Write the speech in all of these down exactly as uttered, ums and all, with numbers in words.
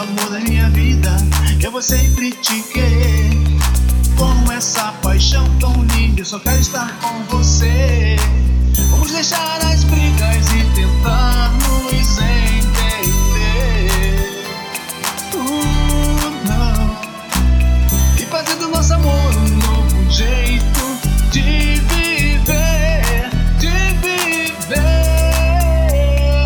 amor da minha vida, eu vou sempre te querer. Com essa paixão tão linda, eu só quero estar com você. Vamos deixar as brigas e tentar nos entender. Uh, não. E fazer do nosso amor um novo jeito de viver, de viver.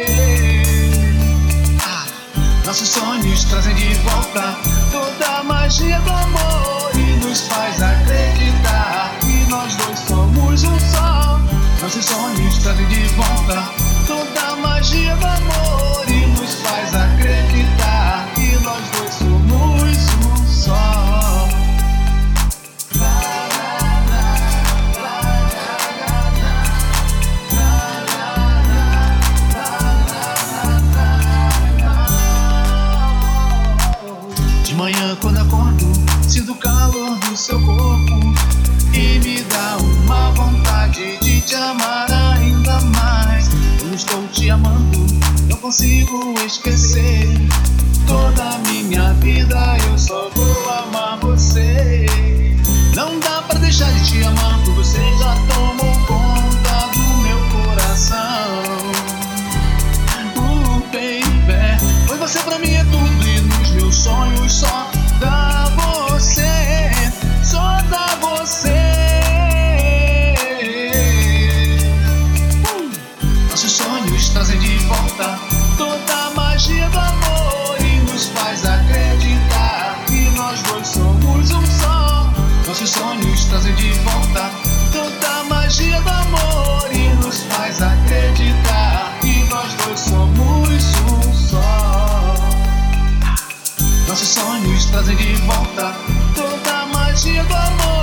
Ah, nossos sonhos trazem de volta toda a magia do amor e nos faz acreditar que nós dois somos um só. Nossos sonhos trazem de volta toda a magia do amor e nos faz acreditar que nós dois somos um só. De manhã quando acordo, sinto o calor do seu corpo e me dá uma vontade de te amar ainda mais. Eu estou te amando, não consigo esquecer. Toda a minha vida eu só vou amar você. Não dá pra deixar de te amar, porque você já tomou conta do meu coração. Uh, baby, pois você pra mim é tudo e nos meus sonhos só dá você, só dá você. Uh, nossos sonhos trazem de volta toda a magia do amor e nos faz acreditar que nós dois somos um só. Nossos sonhos trazem de volta toda a magia do amor e nos faz acreditar que nós dois somos um só. Nossos sonhos trazem de volta toda a magia do amor